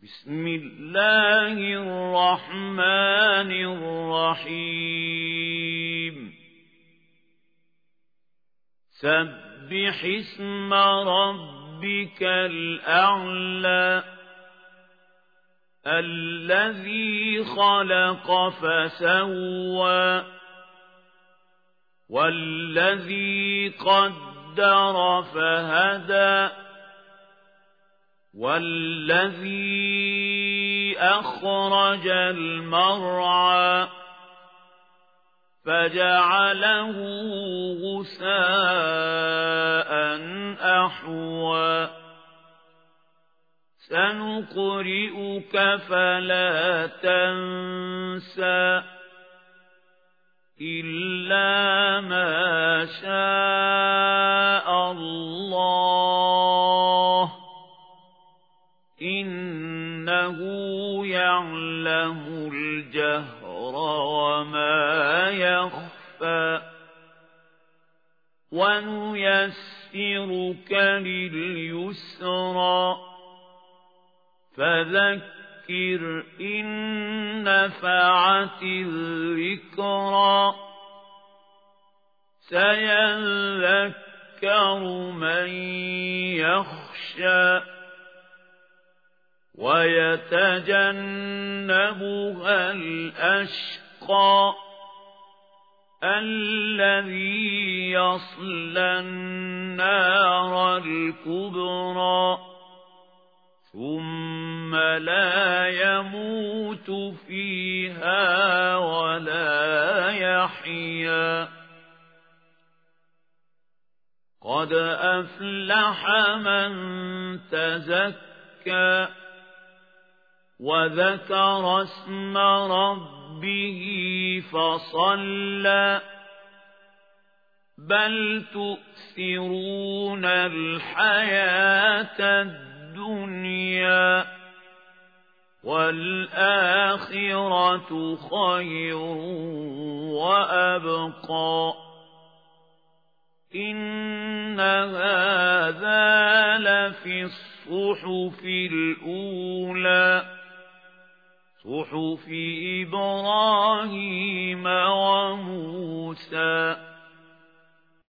بسم الله الرحمن الرحيم سبح اسم ربك الأعلى الذي خلق فسوى والذي قدر فهدى والذي أخرج المرعى فجعله غثاء أحوى سنقرئك فلا تنسى إلا ما شاء الله إنه يعلم الجهر وما يخفى ونيسرك لليسرى فذكر إن نفعت الذكرى سيذكر من يخشى ويتجنبها الأشقى الذي يصلى النار الكبرى ثم لا يموت فيها ولا يحيا قد أفلح من تزكى وذكر اسم ربه فصلى بل تؤثرون الحياة الدنيا والآخرة خير وأبقى إن هذا لفي الصحف الأولى صحف إبراهيم وموسى